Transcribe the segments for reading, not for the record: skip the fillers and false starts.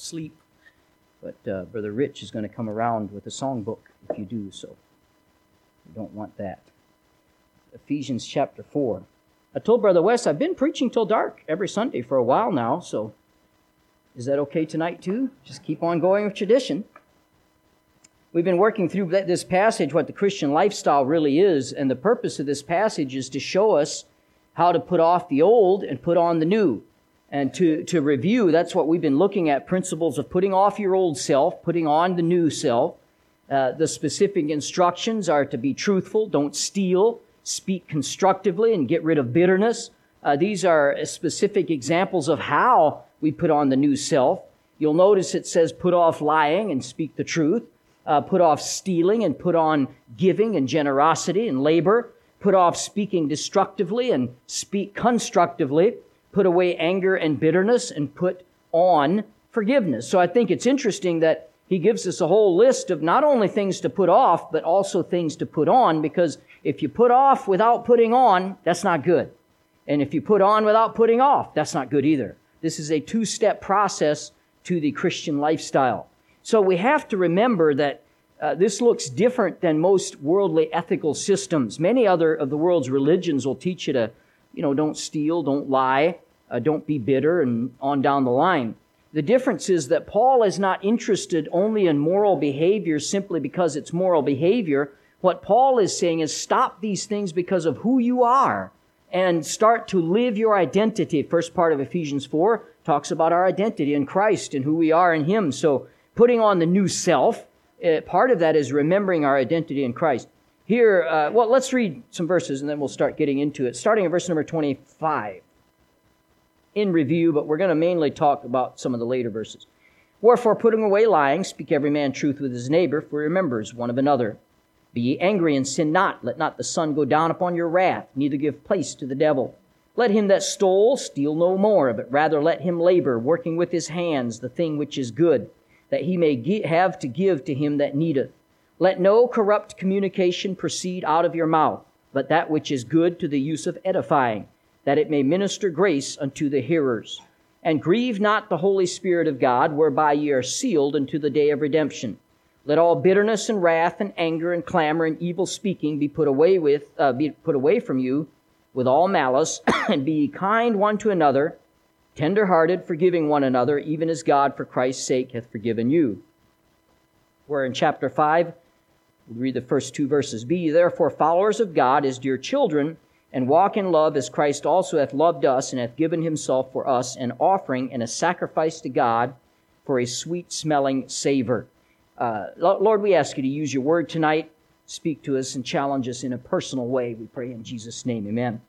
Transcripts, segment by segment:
asleep. But Brother Rich is going to come around with a songbook if you do so. You don't want that. Ephesians chapter 4. I told Brother West I've been preaching till dark every Sunday for a while now, so is that okay tonight too? Just keep on going with tradition. We've been working through this passage, what the Christian lifestyle really is, and the purpose of this passage is to show us how to put off the old and put on the new. And to review, that's what we've been looking at, principles of putting off your old self, putting on the new self. The specific instructions are to be truthful, don't steal, speak constructively, and get rid of bitterness. These are specific examples of how we put on the new self. You'll notice it says put off lying and speak the truth. Put off stealing and put on giving and generosity and labor. Put off speaking destructively and speak constructively. Put away anger and bitterness and put on forgiveness. So I think it's interesting that he gives us a whole list of not only things to put off, but also things to put on, because if you put off without putting on, that's not good. And if you put on without putting off, that's not good either. This is a two-step process to the Christian lifestyle. So we have to remember that this looks different than most worldly ethical systems. Many other of the world's religions will teach you to, don't steal, don't lie, don't be bitter, and on down the line. The difference is that Paul is not interested only in moral behavior simply because it's moral behavior. What Paul is saying is stop these things because of who you are and start to live your identity. First part of Ephesians 4 talks about our identity in Christ and who we are in Him. So putting on the new self, part of that is remembering our identity in Christ. Here, let's read some verses and then we'll start getting into it. Starting at verse number 25. In review, but we're going to mainly talk about some of the later verses. Wherefore, putting away lying, speak every man truth with his neighbor, for he remembers one of another. Be ye angry and sin not. Let not the sun go down upon your wrath, neither give place to the devil. Let him that stole steal no more, but rather let him labor, working with his hands the thing which is good, that he may have to give to him that needeth. Let no corrupt communication proceed out of your mouth, but that which is good to the use of edifying, that it may minister grace unto the hearers. And grieve not the Holy Spirit of God, whereby ye are sealed unto the day of redemption. Let all bitterness and wrath and anger and clamor and evil speaking be put away from you with all malice, and be ye kind one to another, tender-hearted, forgiving one another, even as God for Christ's sake hath forgiven you. We're in chapter 5. We'll read the first two verses. Be ye therefore followers of God as dear children, and walk in love as Christ also hath loved us and hath given himself for us, an offering and a sacrifice to God for a sweet-smelling savor. Lord, we ask you to use your word tonight, speak to us and challenge us in a personal way. We pray in Jesus' name, amen.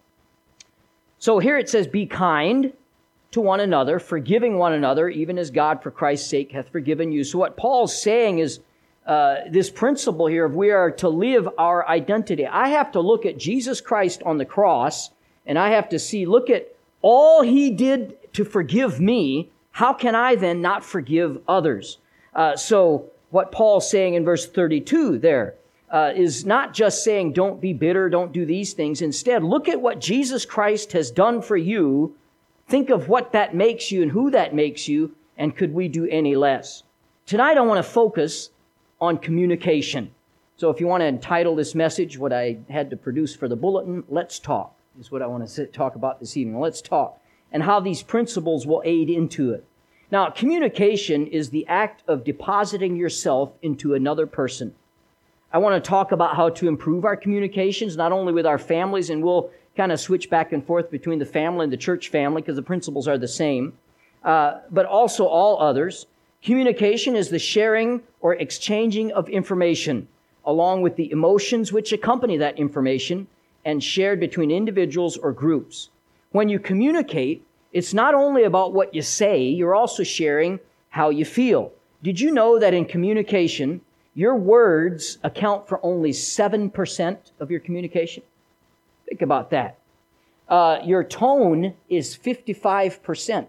So here it says, be kind to one another, forgiving one another, even as God for Christ's sake hath forgiven you. So what Paul's saying is, this principle here of we are to live our identity. I have to look at Jesus Christ on the cross, and I have to see, look at all He did to forgive me. How can I then not forgive others? So what Paul's saying in verse 32 there is not just saying don't be bitter, don't do these things. Instead, look at what Jesus Christ has done for you. Think of what that makes you and who that makes you, and could we do any less? Tonight I want to focus on communication. So if you want to entitle this message, what I had to produce for the bulletin, Let's Talk, is what I want to talk about this evening. Let's talk. And how these principles will aid into it. Now, communication is the act of depositing yourself into another person. I want to talk about how to improve our communications, not only with our families, and we'll kind of switch back and forth between the family and the church family because the principles are the same, but also all others. Communication is the sharing or exchanging of information, along with the emotions which accompany that information and shared between individuals or groups. When you communicate, it's not only about what you say, you're also sharing how you feel. Did you know that in communication, your words account for only 7% of your communication? Think about that. Your tone is 55%.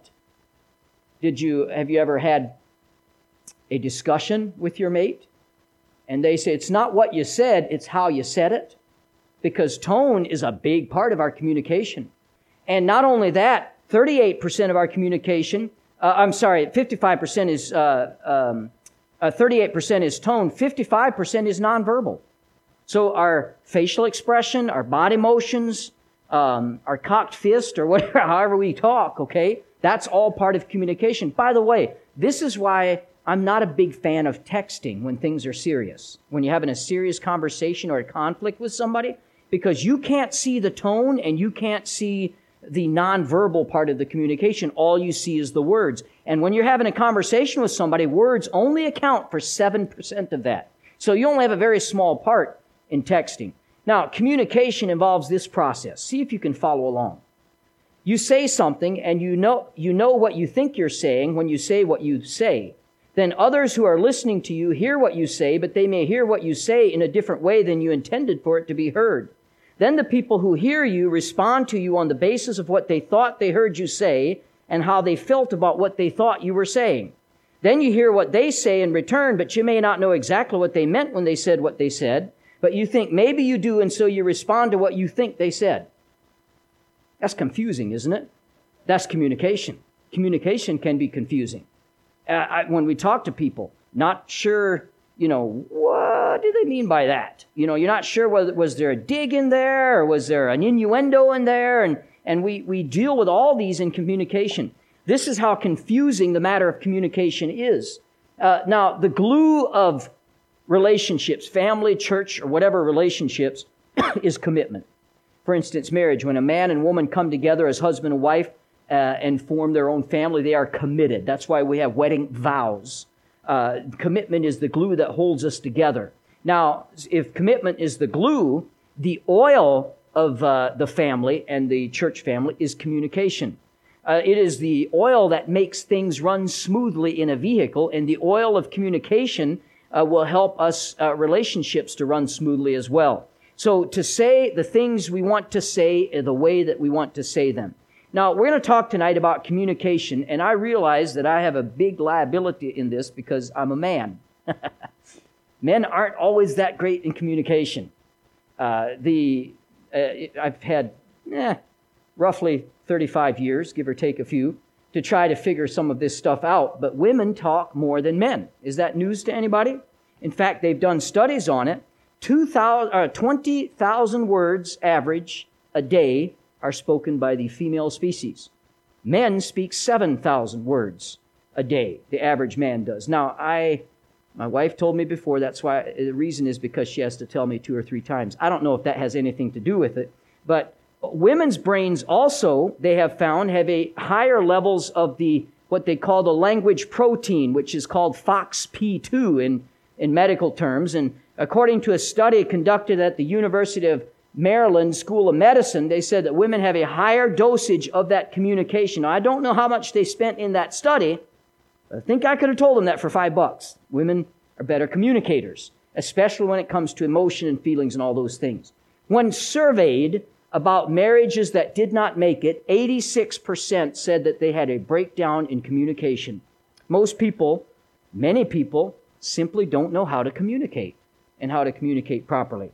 Have you ever had a discussion with your mate? And they say, it's not what you said, it's how you said it. Because tone is a big part of our communication. And not only that, 38% of our communication 55% is, 38% is tone, 55% is nonverbal. So our facial expression, our body motions, our cocked fist, or whatever, however we talk, okay, that's all part of communication. By the way, this is why I'm not a big fan of texting when things are serious. When you're having a serious conversation or a conflict with somebody, because you can't see the tone and you can't see the nonverbal part of the communication. All you see is the words. And when you're having a conversation with somebody, words only account for 7% of that. So you only have a very small part in texting. Now, communication involves this process. See if you can follow along. You say something and you know what you think you're saying when you say what you say. Then others who are listening to you hear what you say, but they may hear what you say in a different way than you intended for it to be heard. Then the people who hear you respond to you on the basis of what they thought they heard you say and how they felt about what they thought you were saying. Then you hear what they say in return, but you may not know exactly what they meant when they said what they said, but you think maybe you do, and so you respond to what you think they said. That's confusing, isn't it? That's communication. Communication can be confusing. When we talk to people, not sure, what do they mean by that? You're not sure whether was there a dig in there or was there an innuendo in there? And we deal with all these in communication. This is how confusing the matter of communication is. Now, the glue of relationships, family, church, or whatever relationships, is commitment. For instance, marriage. When a man and woman come together as husband and wife and form their own family, they are committed. That's why we have wedding vows. Commitment is the glue that holds us together. Now, if commitment is the glue, the oil of the family and the church family is communication. It is the oil that makes things run smoothly in a vehicle, and the oil of communication will help us relationships to run smoothly as well. So to say the things we want to say the way that we want to say them. Now, we're going to talk tonight about communication, and I realize that I have a big liability in this because I'm a man. Men aren't always that great in communication. I've had roughly 35 years, give or take a few, to try to figure some of this stuff out, but women talk more than men. Is that news to anybody? In fact, they've done studies on it. 20,000 words average a day are spoken by the female species. Men speak 7,000 words a day, the average man does. Now, my wife told me before, that's why the reason is because she has to tell me 2 or 3 times. I don't know if that has anything to do with it, but women's brains also, they have found, have a higher levels of what they call the language protein, which is called FOXP2 in medical terms. And according to a study conducted at the University of Maryland School of Medicine, they said that women have a higher dosage of that communication. Now, I don't know how much they spent in that study, but I think I could have told them that for $5. Women are better communicators, especially when it comes to emotion and feelings and all those things. When surveyed about marriages that did not make it, 86% said that they had a breakdown in communication. Most people, many people, simply don't know how to communicate and how to communicate properly.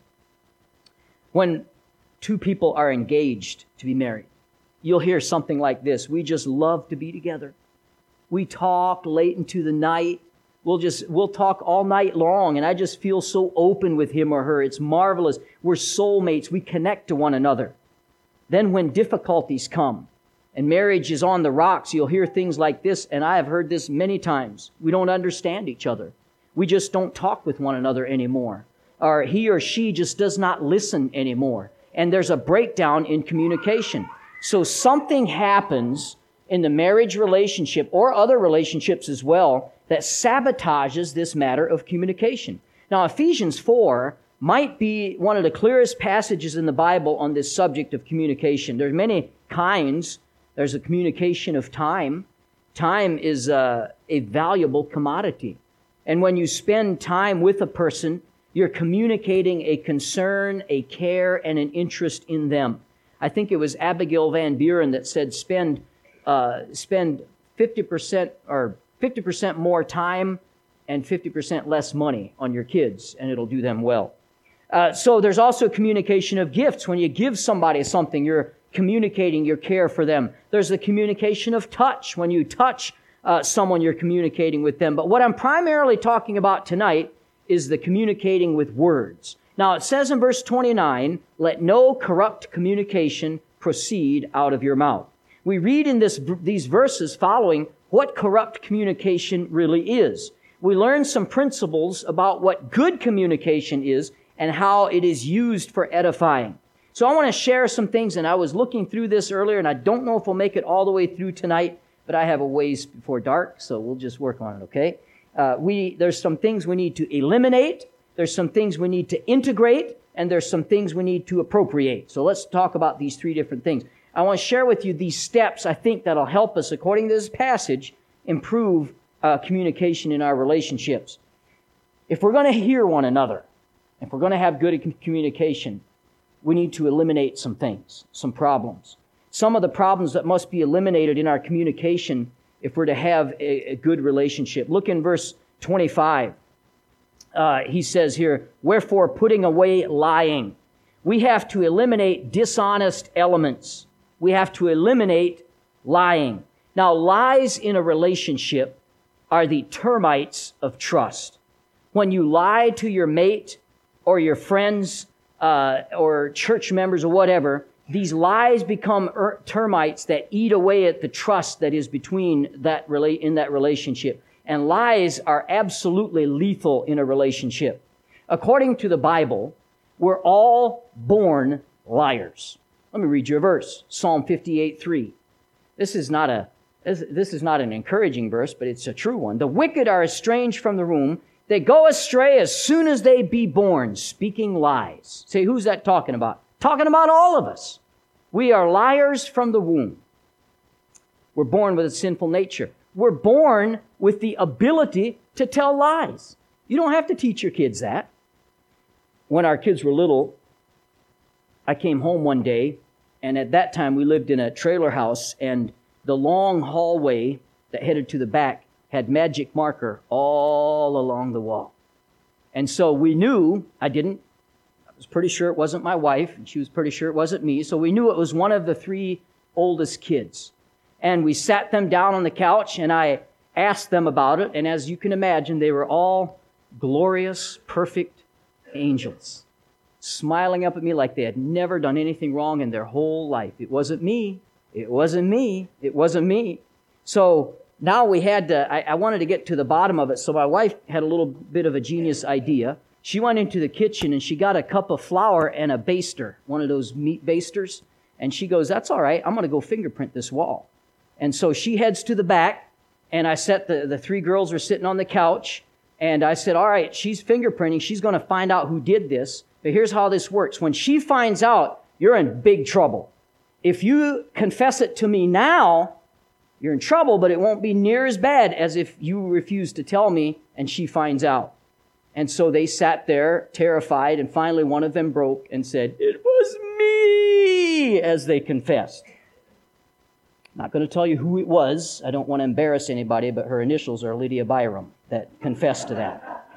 When 2 people are engaged to be married, you'll hear something like this: we just love to be together. We talk late into the night. We'll talk all night long, and I just feel so open with him or her. It's marvelous. We're soulmates. We connect to one another. Then when difficulties come and marriage is on the rocks, you'll hear things like this, and I have heard this many times. We don't understand each other. We just don't talk with one another anymore. Or he or she just does not listen anymore. And there's a breakdown in communication. So something happens in the marriage relationship or other relationships as well that sabotages this matter of communication. Now, Ephesians 4 might be one of the clearest passages in the Bible on this subject of communication. There's many kinds. There's a communication of time. Time is a valuable commodity. And when you spend time with a person, you're communicating a concern, a care, and an interest in them. I think it was Abigail Van Buren that said spend 50% or 50% more time and 50% less money on your kids, and it'll do them well. So there's also communication of gifts. When you give somebody something, you're communicating your care for them. There's the communication of touch. When you touch someone you're communicating with them. But what I'm primarily talking about tonight is the communicating with words. Now, it says in verse 29, let no corrupt communication proceed out of your mouth. We read in these verses following what corrupt communication really is. We learn some principles about what good communication is and how it is used for edifying. So I want to share some things, and I was looking through this earlier, and I don't know if we'll make it all the way through tonight, but I have a ways before dark, so we'll just work on it, okay? There's some things we need to eliminate, there's some things we need to integrate, and there's some things we need to appropriate. So let's talk about these three different things. I want to share with you these steps I think that'll help us, according to this passage, improve communication in our relationships. If we're going to hear one another, if we're going to have good communication, we need to eliminate some things, some problems. Some of the problems that must be eliminated in our communication if we're to have a good relationship. Look in verse 25. He says here, wherefore putting away lying. We have to eliminate dishonest elements. We have to eliminate lying. Now, lies in a relationship are the termites of trust. When you lie to your mate or your friends or church members or whatever, these lies become termites that eat away at the trust that is between in that relationship. And lies are absolutely lethal in a relationship. According to the Bible, we're all born liars. Let me read you a verse. Psalm 58:3. This is not an encouraging verse, but it's a true one. The wicked are estranged from the womb. They go astray as soon as they be born, speaking lies. Say, who's that talking about? Talking about all of us. We are liars from the womb. We're born with a sinful nature. We're born with the ability to tell lies. You don't have to teach your kids that. When our kids were little, I came home one day, and at that time we lived in a trailer house, and the long hallway that headed to the back had magic marker all along the wall. And so we knew, I was pretty sure it wasn't my wife, and she was pretty sure it wasn't me, so we knew it was one of the three oldest kids. And we sat them down on the couch, and I asked them about it, and as you can imagine, they were all glorious, perfect angels, smiling up at me like they had never done anything wrong in their whole life. It wasn't me. It wasn't me. It wasn't me. So now we had to, I wanted to get to the bottom of it, so my wife had a little bit of a genius idea. She went into the kitchen and she got a cup of flour and a baster, one of those meat basters, and she goes, that's all right, I'm going to go fingerprint this wall. And so she heads to the back, and I set the three girls were sitting on the couch, and I said, all right, she's fingerprinting, she's going to find out who did this, but here's how this works. When she finds out, you're in big trouble. If you confess it to me now, you're in trouble, but it won't be near as bad as if you refuse to tell me and she finds out. And so they sat there terrified, and finally one of them broke and said, it was me, as they confessed. I'm not going to tell you who it was. I don't want to embarrass anybody, but her initials are Lydia Byram that confessed to that.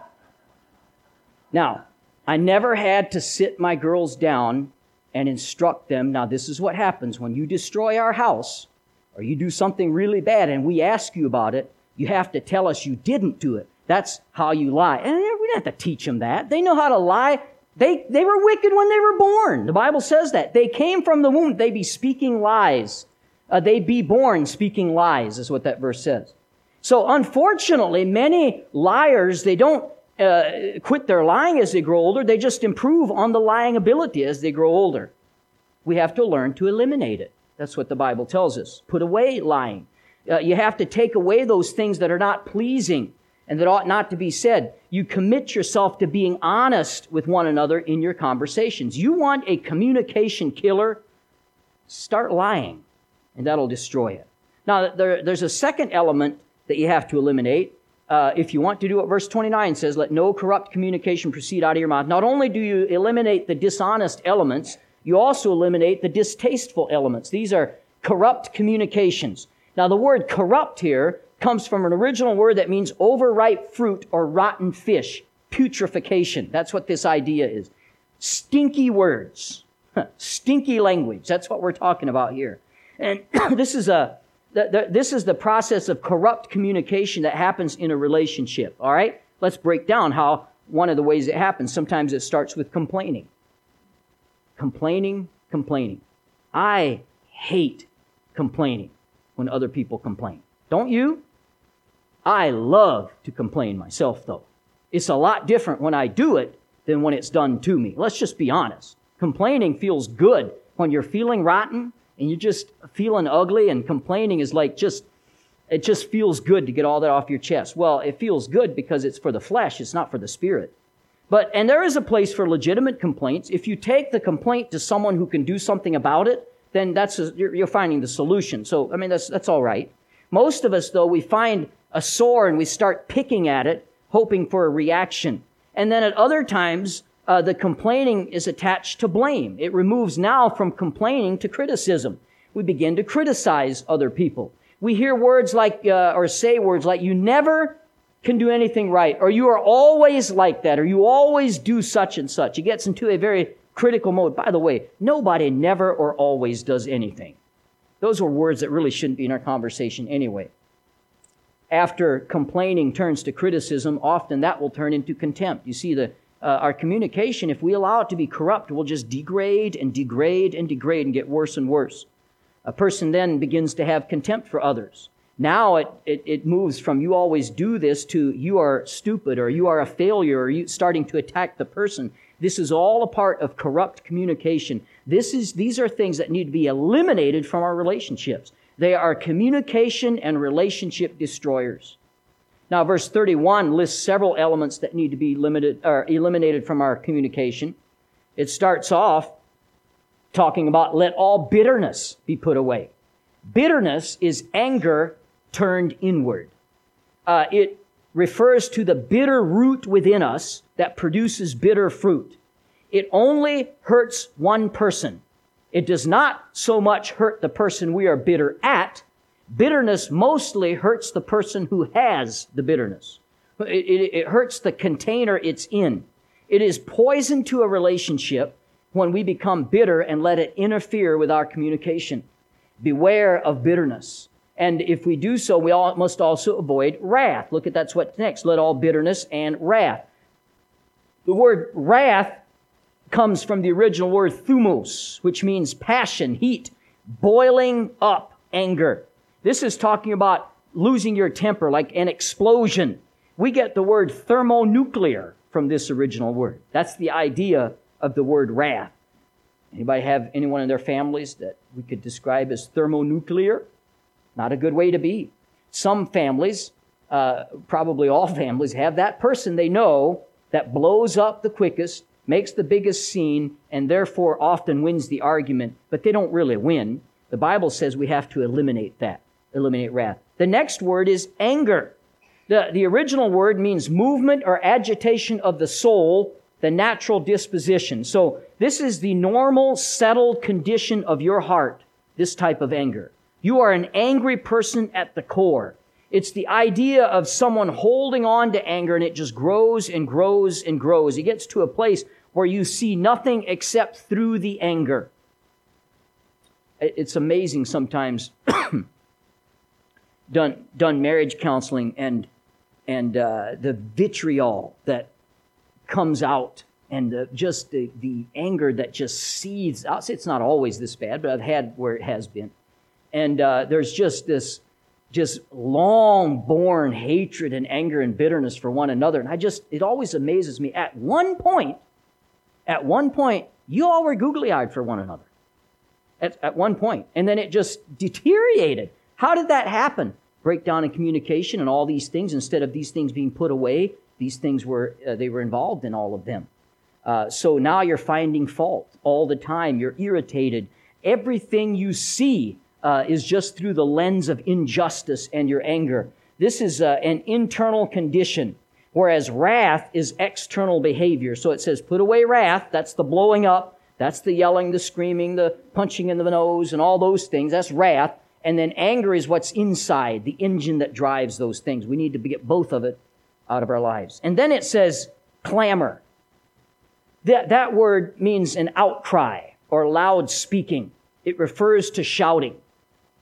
Now, I never had to sit my girls down and instruct them. Now, this is what happens when you destroy our house or you do something really bad and we ask you about it, you have to tell us you didn't do it. That's how you lie. And we don't have to teach them that. They know how to lie. They were wicked when they were born. The Bible says that. They came from the womb. They be speaking lies. They be born speaking lies, is what that verse says. So unfortunately, many liars, they don't quit their lying as they grow older. They just improve on the lying ability as they grow older. We have to learn to eliminate it. That's what the Bible tells us. Put away lying. You have to take away those things that are not pleasing and that ought not to be said. You commit yourself to being honest with one another in your conversations. You want a communication killer? Start lying, and that'll destroy it. Now, there's a second element that you have to eliminate. If you want to do what verse 29 says, let no corrupt communication proceed out of your mouth. Not only do you eliminate the dishonest elements, you also eliminate the distasteful elements. These are corrupt communications. Now, the word corrupt here comes from an original word that means overripe fruit or rotten fish, putrefaction. That's what this idea is. Stinky words, stinky language. That's what we're talking about here. And this is a This is the process of corrupt communication that happens in a relationship, all right? Let's break down how one of the ways it happens. Sometimes it starts with complaining. Complaining. I hate complaining when other people complain. Don't you? I love to complain myself, though. It's a lot different when I do it than when it's done to me. Let's just be honest. Complaining feels good when you're feeling rotten and you're just feeling ugly, and complaining is like it just feels good to get all that off your chest. Well, it feels good because it's for the flesh, it's not for the spirit. And there is a place for legitimate complaints. If you take the complaint to someone who can do something about it, then you're finding the solution. So, I mean, that's all right. Most of us, though, we find a sore and we start picking at it, hoping for a reaction. And then at other times, the complaining is attached to blame. It removes now from complaining to criticism. We begin to criticize other people. We hear words like, or say words like, you never can do anything right, or you are always like that, or you always do such and such. It gets into a very critical mode. By the way, nobody never or always does anything. Those are words that really shouldn't be in our conversation anyway. After complaining turns to criticism, often that will turn into contempt. You see, our communication, if we allow it to be corrupt, will just degrade and get worse and worse. A person then begins to have contempt for others. Now it moves from you always do this to you are stupid, or you are a failure, or you starting to attack the person. This is all a part of corrupt communication. These are things that need to be eliminated from our relationships. They are communication and relationship destroyers. Now, verse 31 lists several elements that need to be eliminated from our communication. It starts off talking about let all bitterness be put away. Bitterness is anger turned inward. It refers to the bitter root within us that produces bitter fruit. It only hurts one person. It does not so much hurt the person we are bitter at. Bitterness mostly hurts the person who has the bitterness. It hurts the container it's in. It is poison to a relationship when we become bitter and let it interfere with our communication. Beware of bitterness. And if we do so, we must also avoid wrath. Look at that's what's next. Let all bitterness and wrath. The word wrath comes from the original word thumos, which means passion, heat, boiling up anger. This is talking about losing your temper, like an explosion. We get the word thermonuclear from this original word. That's the idea of the word wrath. Anybody have anyone in their families that we could describe as thermonuclear? Not a good way to be. Some families, probably all families, have that person they know that blows up the quickest, makes the biggest scene, and therefore often wins the argument, but they don't really win. The Bible says we have to eliminate wrath. The next word is anger. The original word means movement or agitation of the soul, the natural disposition. So this is the normal, settled condition of your heart, this type of anger. You are an angry person at the core. It's the idea of someone holding on to anger, and it just grows and grows and grows. It gets to a place where you see nothing except through the anger. It's amazing sometimes, done marriage counseling, and the vitriol that comes out, and the anger that just seethes. I'll say it's not always this bad, but I've had where it has been. And there's just this long-born hatred and anger and bitterness for one another. And it always amazes me. At one point, you all were googly-eyed for one another. At one point. And then it just deteriorated. How did that happen? Breakdown in communication and all these things. Instead of these things being put away, these things were involved in all of them. So now you're finding fault all the time. You're irritated. Everything you see is just through the lens of injustice and your anger. This is an internal condition, whereas wrath is external behavior. So it says, put away wrath. That's the blowing up. That's the yelling, the screaming, the punching in the nose, and all those things. That's wrath. And then anger is what's inside, the engine that drives those things. We need to get both of it out of our lives. And then it says clamor. That word means an outcry or loud speaking. It refers to shouting.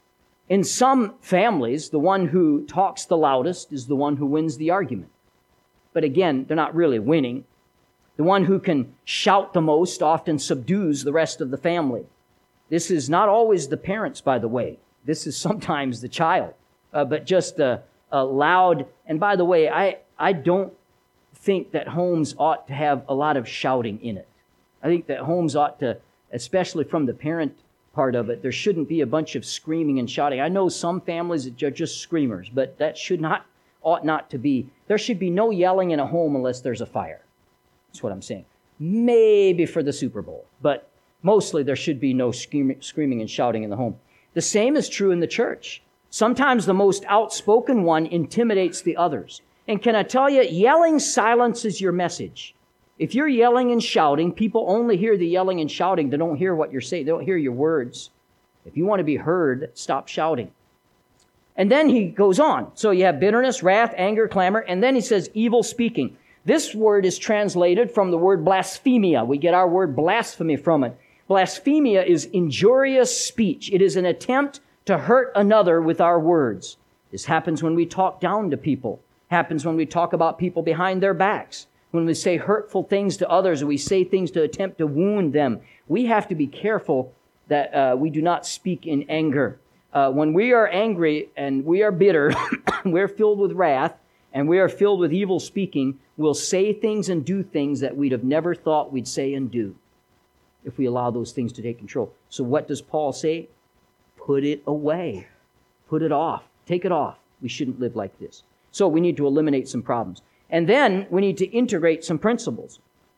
In some families, the one who talks the loudest is the one who wins the argument. But again, they're not really winning. The one who can shout the most often subdues the rest of the family. This is not always the parents, by the way. This is sometimes the child. But just a loud, and by the way, I don't think that homes ought to have a lot of shouting in it. I think that homes ought to, especially from the parent part of it, there shouldn't be a bunch of screaming and shouting. I know some families that are just screamers, but that ought not to be. There should be no yelling in a home unless there's a fire. That's what I'm saying. Maybe for the Super Bowl, but mostly there should be no screaming and shouting in the home. The same is true in the church. Sometimes the most outspoken one intimidates the others. And can I tell you, yelling silences your message. If you're yelling and shouting, people only hear the yelling and shouting. They don't hear what you're saying. They don't hear your words. If you want to be heard, stop shouting. And then he goes on. So you have bitterness, wrath, anger, clamor, and then he says evil speaking. This word is translated from the word blasphemia. We get our word blasphemy from it. Blasphemia is injurious speech. It is an attempt to hurt another with our words. This happens when we talk down to people. Happens when we talk about people behind their backs. When we say hurtful things to others, or we say things to attempt to wound them. We have to be careful that we do not speak in anger. When we are angry and we are bitter, we're filled with wrath, and we are filled with evil speaking, we'll say things and do things that we'd have never thought we'd say and do if we allow those things to take control. So what does Paul say? Put it away. Put it off. Take it off. We shouldn't live like this. So we need to eliminate some problems. And then we need to integrate some principles.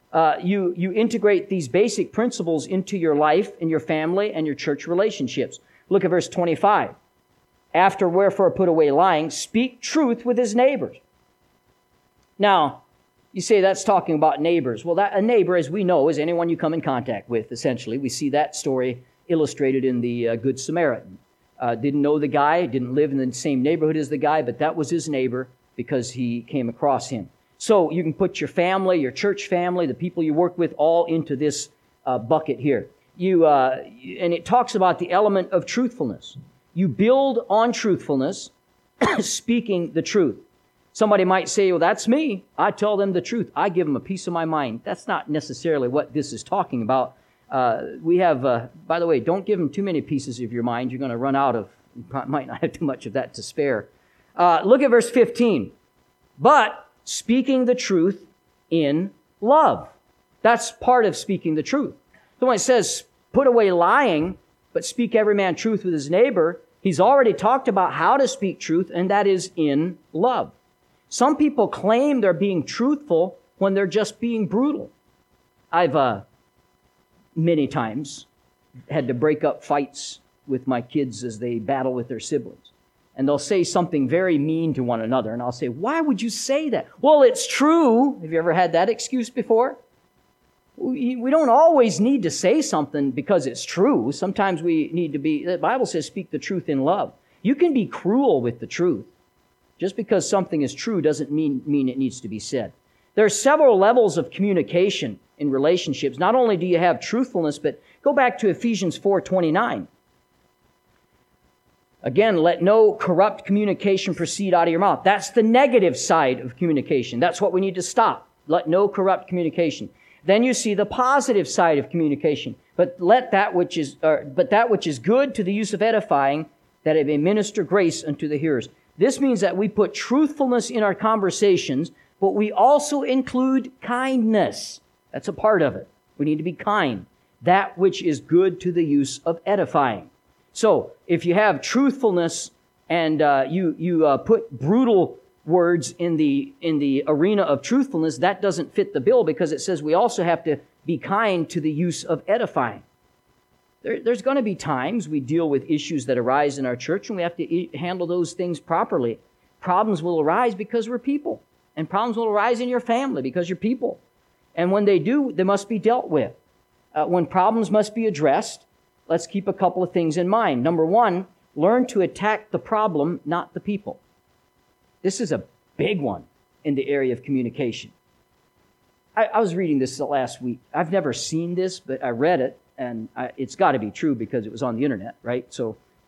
You integrate these basic principles into your life and your family and your church relationships. Look at verse 25. After wherefore put away lying, speak truth with his neighbors. Now, you say that's talking about neighbors. Well, a neighbor, as we know, is anyone you come in contact with, essentially. We see that story illustrated in the Good Samaritan. Didn't know the guy, didn't live in the same neighborhood as the guy, but that was his neighbor because he came across him. So you can put your family, your church family, the people you work with, all into this bucket here. And it talks about the element of truthfulness. You build on truthfulness, speaking the truth. Somebody might say, well, that's me. I tell them the truth. I give them a piece of my mind. That's not necessarily what this is talking about. We have, by the way, don't give them too many pieces of your mind. You're going to run out of, you might not have too much of that to spare. Look at verse 15. But speaking the truth in love. That's part of speaking the truth. So when it says, put away lying, but speak every man truth with his neighbor, he's already talked about how to speak truth, and that is in love. Some people claim they're being truthful when they're just being brutal. I've many times had to break up fights with my kids as they battle with their siblings. And they'll say something very mean to one another, and I'll say, why would you say that? Well, it's true. Have you ever had that excuse before? We don't always need to say something because it's true. Sometimes we need to be, the Bible says, speak the truth in love. You can be cruel with the truth. Just because something is true doesn't mean it needs to be said. There are several levels of communication in relationships. Not only do you have truthfulness, but go back to Ephesians 4:29. Again, let no corrupt communication proceed out of your mouth. That's the negative side of communication. That's what we need to stop. Let no corrupt communication. Then you see the positive side of communication. But that which is good to the use of edifying, that it may minister grace unto the hearers. This means that we put truthfulness in our conversations, but we also include kindness. That's a part of it. We need to be kind. That which is good to the use of edifying. So, if you have truthfulness and you put brutal words in the arena of truthfulness, that doesn't fit the bill because it says we also have to be kind to the use of edifying. There's going to be times we deal with issues that arise in our church and we have to handle those things properly. Problems will arise because we're people. And problems will arise in your family because you're people. And when they do, they must be dealt with. When problems must be addressed, let's keep a couple of things in mind. Number one, learn to attack the problem, not the people. This is a big one in the area of communication. I was reading this last week. I've never seen this, but I read it, and it's got to be true because it was on the internet, right? So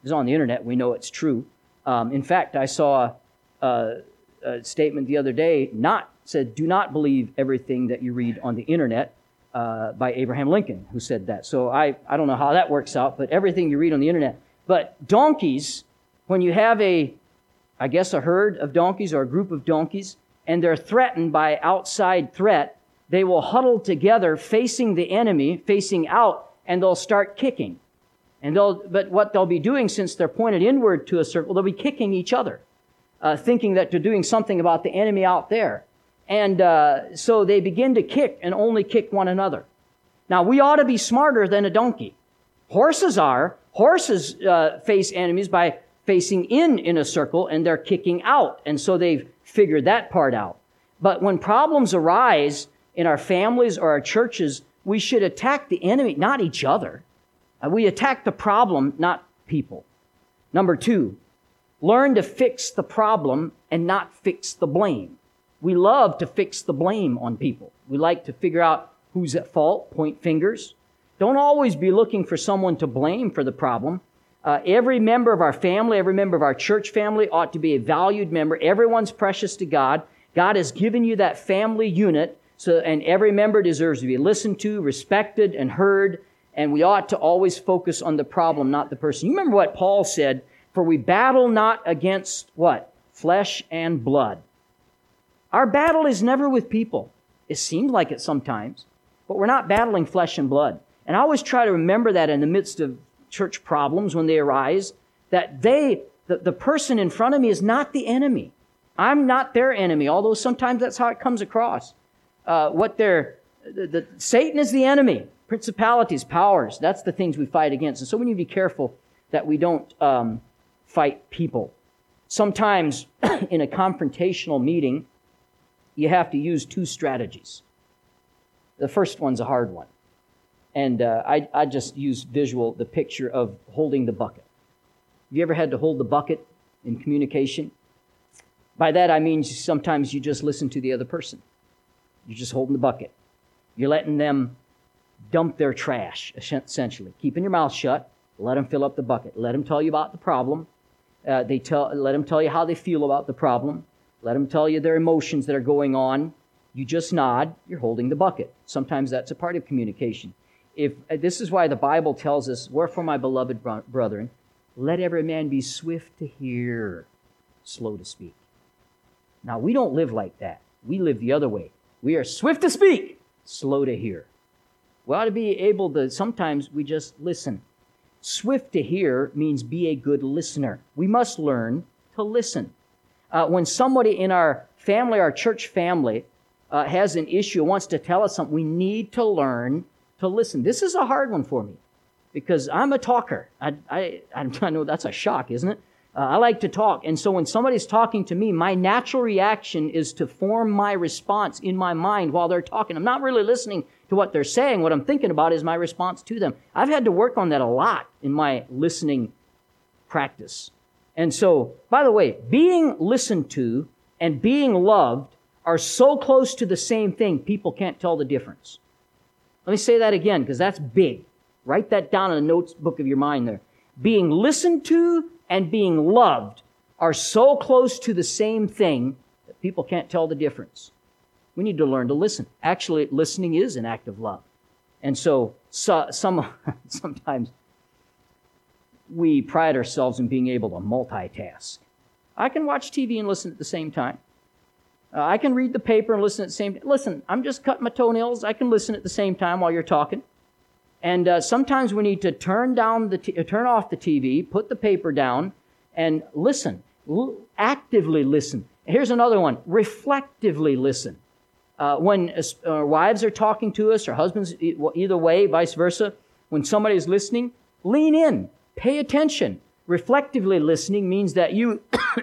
It's on the internet. We know it's true. In fact, I saw a statement the other day said, do not believe everything that you read on the internet, by Abraham Lincoln, who said that. So I don't know how that works out, but everything you read on the internet. But donkeys, when you have a herd of donkeys or a group of donkeys, and they're threatened by outside threat, they will huddle together facing the enemy, facing out, and they'll start kicking. But what they'll be doing, since they're pointed inward to a circle, they'll be kicking each other, thinking that they're doing something about the enemy out there. And so they begin to kick and only kick one another. Now, we ought to be smarter than a donkey. Horses face enemies by facing in a circle, and they're kicking out. And so they've figured that part out. But when problems arise in our families or our churches, we should attack the enemy, not each other. We attack the problem, not people. Number 2, learn to fix the problem and not fix the blame. We love to fix the blame on people. We like to figure out who's at fault, point fingers. Don't always be looking for someone to blame for the problem. Every member of our family, every member of our church family ought to be a valued member. Everyone's precious to God. God has given you that family unit, and every member deserves to be listened to, respected, and heard. And we ought to always focus on the problem, not the person. You remember what Paul said, for we battle not against what? Flesh and blood. Our battle is never with people. It seems like it sometimes, but we're not battling flesh and blood. And I always try to remember that in the midst of church problems when they arise, that the person in front of me is not the enemy. I'm not their enemy, although sometimes that's how it comes across. Satan is the enemy. Principalities, powers, that's the things we fight against. And so we need to be careful that we don't fight people. Sometimes in a confrontational meeting, you have to use 2 strategies. The first one's a hard one. And I just use the picture of holding the bucket. Have you ever had to hold the bucket in communication? By that I mean sometimes you just listen to the other person. You're just holding the bucket. You're letting them dump their trash, essentially. Keeping your mouth shut. Let them fill up the bucket. Let them tell you about the problem. Let them tell you how they feel about the problem. Let them tell you their emotions that are going on. You just nod. You're holding the bucket. Sometimes that's a part of communication. This is why the Bible tells us, wherefore, my beloved brethren, let every man be swift to hear, slow to speak. Now, we don't live like that. We live the other way. We are swift to speak, slow to hear. We ought to be able to, sometimes we just listen. Swift to hear means be a good listener. We must learn to listen. When somebody in our family, our church family, has an issue, wants to tell us something, we need to learn to listen. This is a hard one for me because I'm a talker. I know that's a shock, isn't it? I like to talk. And so when somebody's talking to me, my natural reaction is to form my response in my mind while they're talking. I'm not really listening to what they're saying. What I'm thinking about is my response to them. I've had to work on that a lot in my listening practice. And so, by the way, being listened to and being loved are so close to the same thing, people can't tell the difference. Let me say that again, because that's big. Write that down in the notes book of your mind there. Being listened to and being loved are so close to the same thing that people can't tell the difference. We need to learn to listen. Actually, listening is an act of love. And so sometimes we pride ourselves in being able to multitask. I can watch TV and listen at the same time. I can read the paper and listen at the same time. Listen, I'm just cutting my toenails. I can listen at the same time while you're talking. And sometimes we need to turn off the TV, put the paper down, and listen. Actively listen. Here's another one. Reflectively listen. When wives are talking to us, or husbands, either way, vice versa, when somebody is listening, lean in. Pay attention. Reflectively listening means that you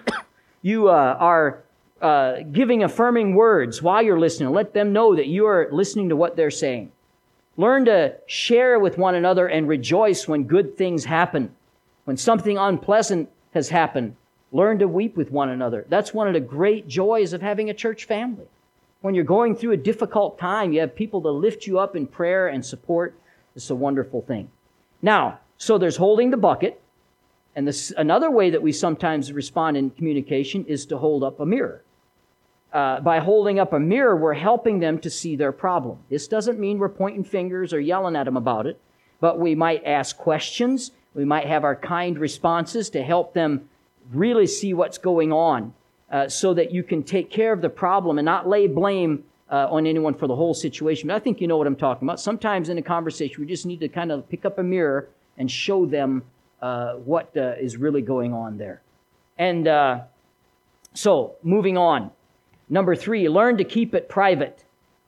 are giving affirming words while you're listening. Let them know that you are listening to what they're saying. Learn to share with one another and rejoice when good things happen. When something unpleasant has happened, learn to weep with one another. That's one of the great joys of having a church family. When you're going through a difficult time, you have people to lift you up in prayer and support. It's a wonderful thing. Now, so there's holding the bucket. And another way that we sometimes respond in communication is to hold up a mirror. By holding up a mirror, we're helping them to see their problem. This doesn't mean we're pointing fingers or yelling at them about it, but we might ask questions. We might have our kind responses to help them really see what's going on, so that you can take care of the problem and not lay blame on anyone for the whole situation. But I think you know what I'm talking about. Sometimes in a conversation, we just need to kind of pick up a mirror and show them what is really going on there. And so, moving on. Number 3, learn to keep it private,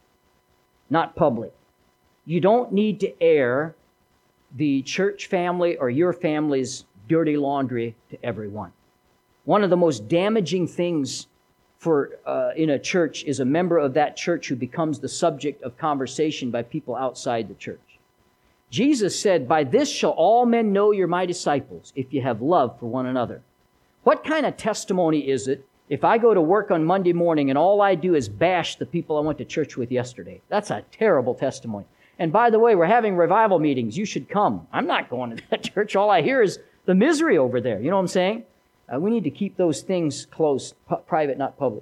not public. You don't need to air the church family or your family's dirty laundry to everyone. One of the most damaging things for in a church is a member of that church who becomes the subject of conversation by people outside the church. Jesus said, "By this shall all men know you're my disciples, if you have love for one another." What kind of testimony is it if I go to work on Monday morning and all I do is bash the people I went to church with yesterday? That's a terrible testimony. And by the way, we're having revival meetings. You should come. I'm not going to that church. All I hear is the misery over there. You know what I'm saying? We need to keep those things close, private, not public.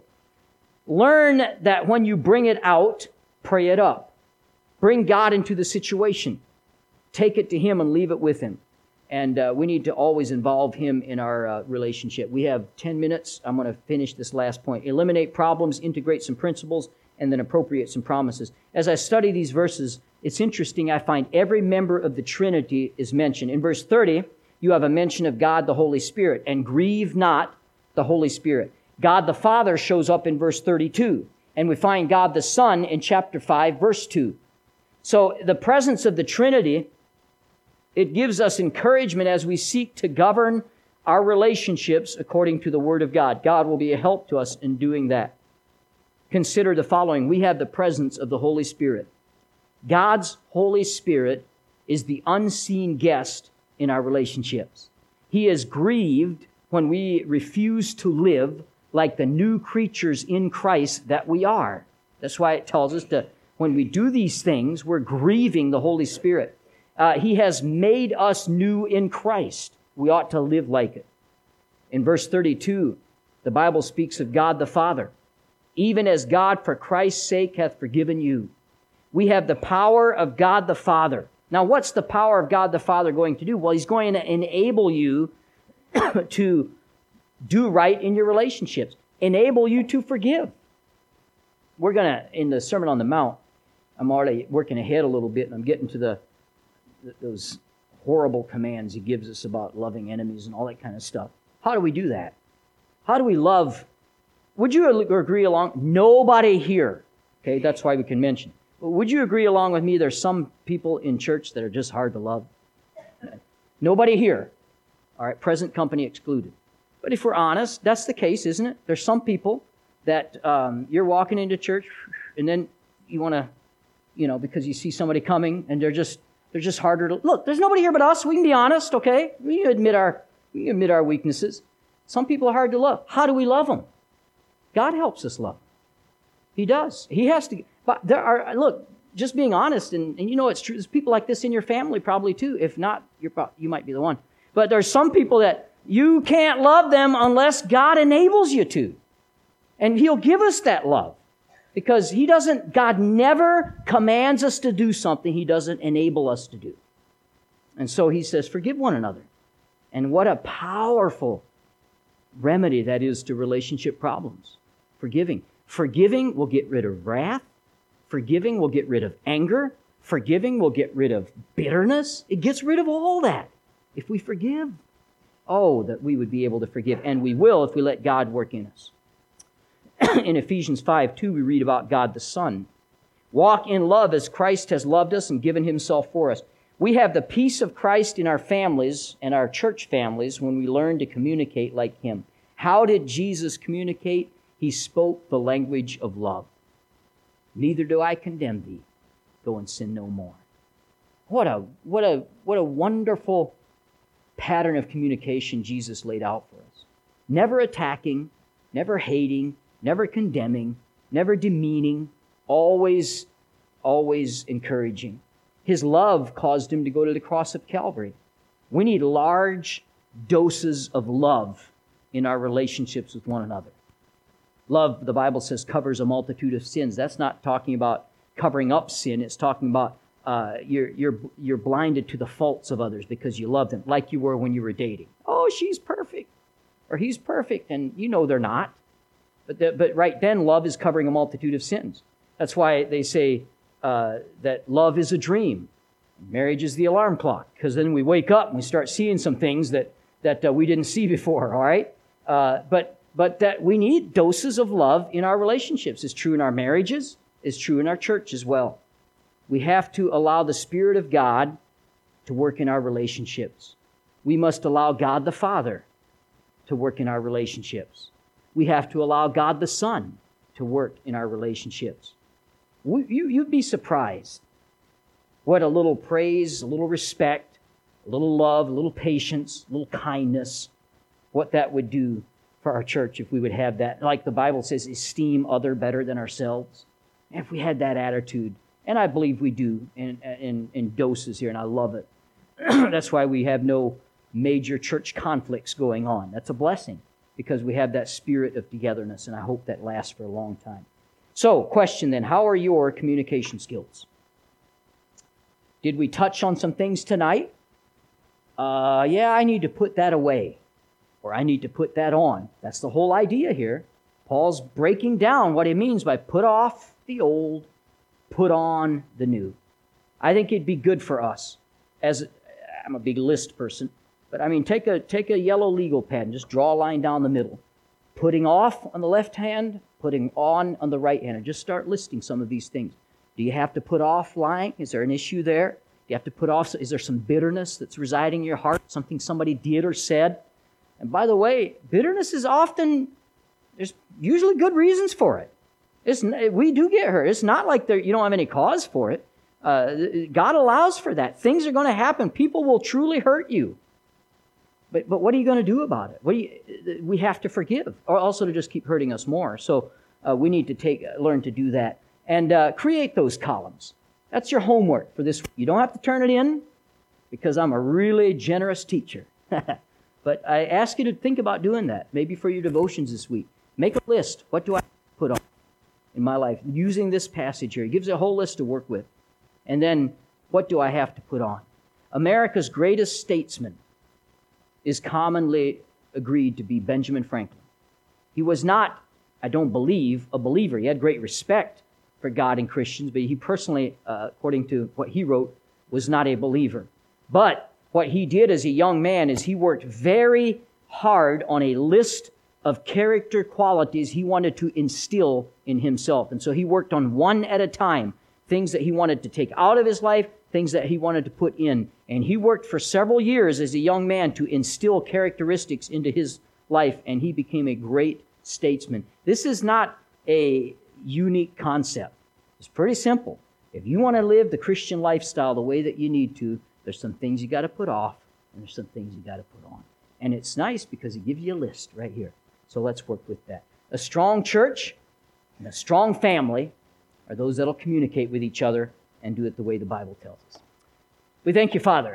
Learn that when you bring it out, pray it up. Bring God into the situation. Take it to Him and leave it with Him. And we need to always involve Him in our relationship. We have 10 minutes. I'm going to finish this last point. Eliminate problems, integrate some principles, and then appropriate some promises. As I study these verses, it's interesting. I find every member of the Trinity is mentioned. In verse 30, you have a mention of God the Holy Spirit. And grieve not the Holy Spirit. God the Father shows up in verse 32. And we find God the Son in chapter 5, verse 2. So the presence of the Trinity, it gives us encouragement as we seek to govern our relationships according to the Word of God. God will be a help to us in doing that. Consider the following. We have the presence of the Holy Spirit. God's Holy Spirit is the unseen guest in our relationships. He is grieved when we refuse to live like the new creatures in Christ that we are. That's why it tells us that when we do these things, we're grieving the Holy Spirit. He has made us new in Christ. We ought to live like it. In verse 32, the Bible speaks of God the Father. Even as God for Christ's sake hath forgiven you. We have the power of God the Father. Now, what's the power of God the Father going to do? Well, He's going to enable you to do right in your relationships. Enable you to forgive. We're going to, in the Sermon on the Mount, I'm already working ahead a little bit, and I'm getting to those horrible commands He gives us about loving enemies and all that kind of stuff. How do we do that? How do we love? Would you agree along? Nobody here. Okay, that's why we can mention. Would you agree along with me there's some people in church that are just hard to love? Nobody here. All right, present company excluded. But if we're honest, that's the case, isn't it? There's some people that you're walking into church and then you want to, because you see somebody coming and they're just harder to look. There's nobody here but us. We can be honest, okay? We can admit our weaknesses. Some people are hard to love. How do we love them? God helps us love. He does. He has to. But just being honest, and it's true. There's people like this in your family probably too. If not, you might be the one. But there's some people that you can't love them unless God enables you to. And He'll give us that love. Because God never commands us to do something He doesn't enable us to do. And so He says, forgive one another. And what a powerful remedy that is to relationship problems. Forgiving. Forgiving will get rid of wrath. Forgiving will get rid of anger. Forgiving will get rid of bitterness. It gets rid of all that if we forgive. Oh, that we would be able to forgive. And we will if we let God work in us. In Ephesians 5:2, we read about God the Son. Walk in love as Christ has loved us and given Himself for us. We have the peace of Christ in our families and our church families when we learn to communicate like Him. How did Jesus communicate? He spoke the language of love. Neither do I condemn thee. Go and sin no more. What a wonderful pattern of communication Jesus laid out for us. Never attacking, never hating, never condemning, never demeaning, always encouraging. His love caused Him to go to the cross of Calvary. We need large doses of love in our relationships with one another. Love, the Bible says, covers a multitude of sins. That's not talking about covering up sin. It's talking about you're blinded to the faults of others because you love them, like you were when you were dating. Oh, she's perfect, or he's perfect, and you know they're not. But right then, love is covering a multitude of sins. That's why they say that love is a dream. Marriage is the alarm clock, because then we wake up and we start seeing some things that we didn't see before, all right? But that we need doses of love in our relationships. It's true in our marriages. It's true in our church as well. We have to allow the Spirit of God to work in our relationships. We must allow God the Father to work in our relationships. We have to allow God the Son to work in our relationships. You'd be surprised what a little praise, a little respect, a little love, a little patience, a little kindness, what that would do for our church if we would have that. Like the Bible says, esteem other better than ourselves. And if we had that attitude, and I believe we do in doses here, and I love it. That's why we have no major church conflicts going on. That's a blessing, because we have that spirit of togetherness, and I hope that lasts for a long time. So, question then, how are your communication skills? Did we touch on some things tonight? Yeah, I need to put that away, or I need to put that on. That's the whole idea here. Paul's breaking down what he means by put off the old, put on the new. I think it'd be good for us, as I'm a big list person, but I mean, take a yellow legal pad and just draw a line down the middle. Putting off on the left hand, putting on the right hand, and just start listing some of these things. Do you have to put off lying? Is there an issue there? Do you have to put off, is there some bitterness that's residing in your heart, something somebody did or said? And by the way, bitterness is often, there's usually good reasons for it. We do get hurt. It's not like you don't have any cause for it. God allows for that. Things are going to happen. People will truly hurt you. But what are you going to do about it? We have to forgive, or also to just keep hurting us more. So we need to learn to do that. And create those columns. That's your homework for this week. You don't have to turn it in, because I'm a really generous teacher. But I ask you to think about doing that, maybe for your devotions this week. Make a list. What do I put on in my life using this passage here? It gives you a whole list to work with. And then, what do I have to put on? America's greatest statesman is commonly agreed to be Benjamin Franklin. He was not, I don't believe, a believer. He had great respect for God and Christians, but he personally, according to what he wrote, was not a believer. But what he did as a young man is he worked very hard on a list of character qualities he wanted to instill in himself. And so he worked on one at a time, things that he wanted to take out of his life, things that he wanted to put in. And he worked for several years as a young man to instill characteristics into his life, and he became a great statesman. This is not a unique concept. It's pretty simple. If you want to live the Christian lifestyle the way that you need to, there's some things you got to put off, and there's some things you got to put on. And it's nice because it gives you a list right here. So let's work with that. A strong church and a strong family are those that'll communicate with each other and do it the way the Bible tells us. We thank you, Father,